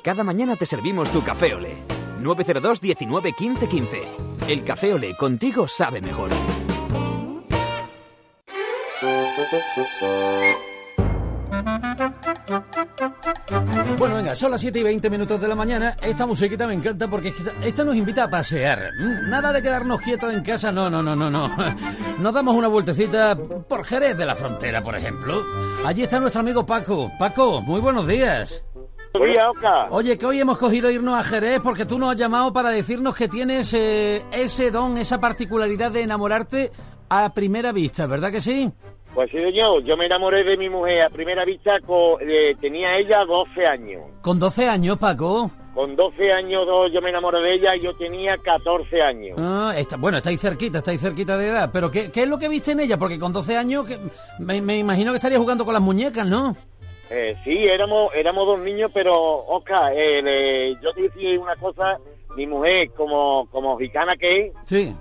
Cada mañana te servimos tu café Olé. 902 19 15 15. El café Olé contigo sabe mejor. Bueno, venga, son las 7:20 de la mañana. Esta musiquita me encanta porque es que esta nos invita a pasear. Nada de quedarnos quietos en casa, no. Nos damos una vueltecita por Jerez de la Frontera, por ejemplo. Allí está nuestro amigo Paco. Paco, muy buenos días. Oye, que hoy hemos cogido irnos a Jerez porque tú nos has llamado para decirnos que tienes ese don, esa particularidad de enamorarte a primera vista, ¿verdad que sí? Pues sí, señor. Yo me enamoré de mi mujer a primera vista, tenía ella 12 años. ¿Con 12 años, Paco? Con 12 años yo me enamoré de ella y yo tenía 14 años. Ah, estáis cerquita de edad. Pero ¿qué es lo que viste en ella? Porque con 12 años me imagino que estarías jugando con las muñecas, ¿no? Sí, éramos dos niños, pero, Oscar, yo te decía una cosa, mi mujer, como gitana que es, sí.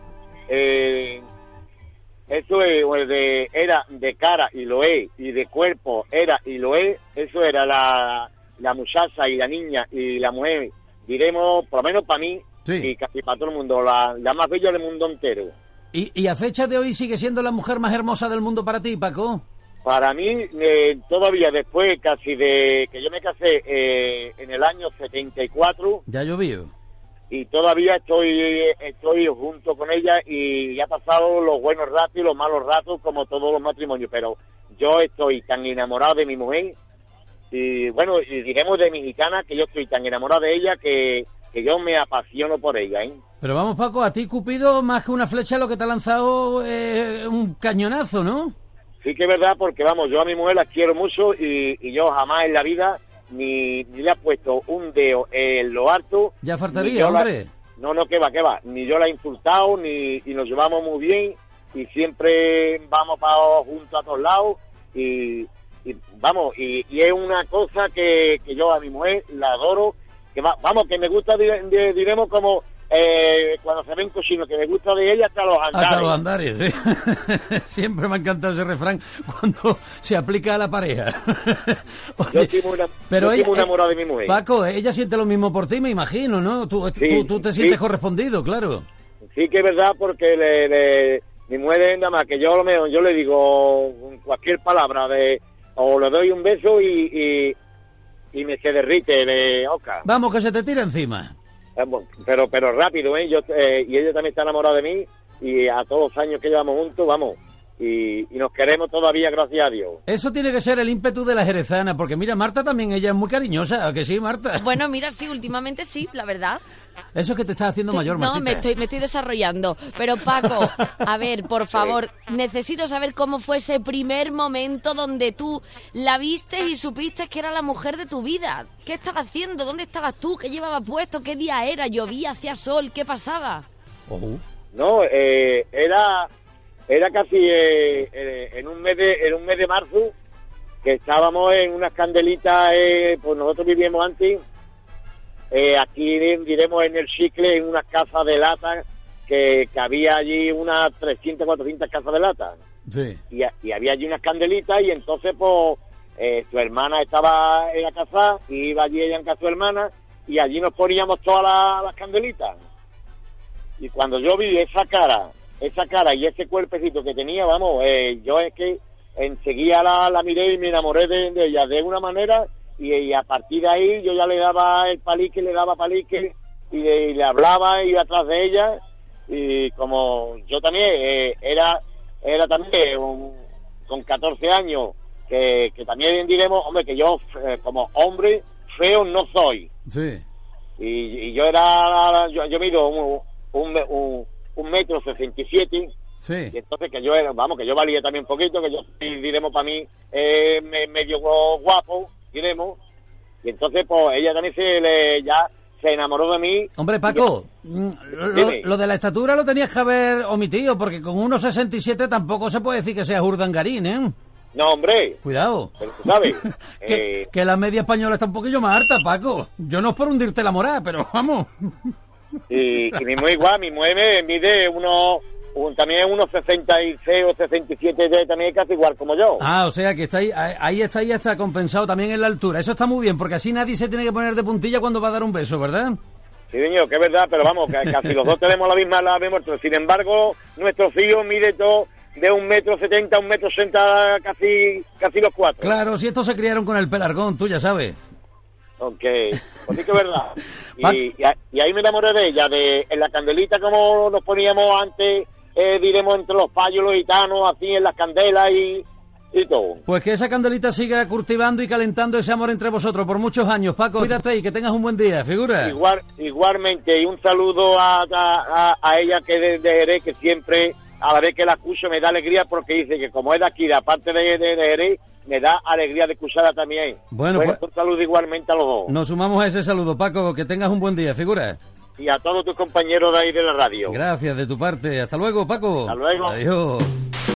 Eso era de cara y lo es, y de cuerpo era y lo es, eso era la muchacha y la niña y la mujer, diremos, por lo menos para mí, sí, y casi para todo el mundo, la más bella del mundo entero. ¿Y a fecha de hoy sigue siendo la mujer más hermosa del mundo para ti, Paco? Para mí, todavía después casi de que yo me casé en el año 74... Ya llovió. Y todavía estoy junto con ella y ha pasado los buenos ratos y los malos ratos como todos los matrimonios, pero yo estoy tan enamorado de mi mujer y bueno, y diremos de mi gitana que yo estoy tan enamorado de ella que yo me apasiono por ella, ¿eh? Pero vamos, Paco, a ti Cupido más que una flecha lo que te ha lanzado un cañonazo, ¿no? Sí que es verdad, porque vamos, yo a mi mujer la quiero mucho y yo jamás en la vida ni le ha puesto un dedo en lo alto. Ya faltaría, hombre. No, que va. Ni yo la he insultado, ni nos llevamos muy bien y siempre vamos juntos a todos lados y vamos, y es una cosa que yo a mi mujer la adoro, que vamos, que me gusta, diremos como... cuando se ven cochinos, que me gusta de ella hasta los andares. Hasta los andares, sí. Siempre me ha encantado ese refrán cuando se aplica a la pareja. Oye, yo estoy muy enamorado de mi mujer. Paco, ella siente lo mismo por ti, me imagino, ¿no? Tú te sientes correspondido, claro. Sí que es verdad, porque mi mujer nada más que yo le digo cualquier palabra o le doy un beso y me se derrite de Oscar. Vamos, que se te tira encima. Pero rápido, ¿eh? Y ella también está enamorada de mí y a todos los años que llevamos juntos, vamos, y nos queremos todavía, gracias a Dios. Eso tiene que ser el ímpetu de la jerezana, porque mira, Marta también, ella es muy cariñosa, ¿a que sí, Marta? Bueno, mira, sí, últimamente sí, la verdad. Eso es que te estás haciendo mayor, Martita. No, me estoy desarrollando. Pero Paco, a ver, por favor, necesito saber cómo fue ese primer momento donde tú la viste y supiste que era la mujer de tu vida. ¿Qué estaba haciendo? ¿Dónde estabas tú? ¿Qué llevaba puesto? ¿Qué día era? ¿Llovía? ¿Hacía sol? ¿Qué pasaba? No, era casi en un mes de marzo, que estábamos en unas candelitas, pues nosotros vivíamos antes, aquí diremos en el Chicle, en unas casas de lata, que había allí unas 300, 400 casas de lata. Sí. Y había allí unas candelitas y entonces pues su hermana estaba en la casa, y iba allí ella en casa de su hermana y allí nos poníamos todas las candelitas. Y cuando yo vi esa cara y ese cuerpecito que tenía, vamos, yo es que enseguida la miré y me enamoré de ella de una manera, y a partir de ahí yo ya le daba palique y le hablaba, iba atrás de ella, y como yo también era también con 14 años, que también diremos, hombre, que yo como hombre feo no soy. Sí. Y yo mido un metro 67. Sí. Y entonces que yo valía también un poquito, que yo diremos para mí medio guapo, diremos. Y entonces pues ella también ya se enamoró de mí. Hombre, Paco, lo de la estatura lo tenías que haber omitido, porque con 1,67 tampoco se puede decir que seas urdangarín, ¿eh? No, hombre. Cuidado. Pero tú sabes. que la media española está un poquillo más alta, Paco. Yo no es por hundirte la moral, pero vamos. Y mi mujer igual, mi mujer mide también unos 66 o 67 de también casi igual como yo. Ah, o sea que ahí está compensado también en la altura. Eso está muy bien, porque así nadie se tiene que poner de puntilla cuando va a dar un beso, ¿verdad? Sí, señor, que es verdad, pero vamos, que casi los dos tenemos la misma altura. Sin embargo, nuestro hijo mide todo de 1,70 m a 1,60 m, casi los cuatro. Claro, si estos se criaron con el pelargón, tú ya sabes. Aunque, pues sí que es verdad. Y ahí me enamoré de ella, en la candelita como nos poníamos antes, diremos entre los payos, los gitanos, así en las candelas y todo. Pues que esa candelita siga cultivando y calentando ese amor entre vosotros por muchos años. Paco, cuídate y que tengas un buen día, figura. Igualmente, y un saludo a ella que es de Jerez, que siempre, a la vez que la escucho, me da alegría porque dice que como es de aquí, de aparte de Jerez, me da alegría de escucharla también. Bueno, pues un saludo igualmente a los dos. Nos sumamos a ese saludo, Paco, que tengas un buen día, figura. Y a todos tus compañeros de ahí de la radio. Gracias, de tu parte. Hasta luego, Paco. Hasta luego. Adiós.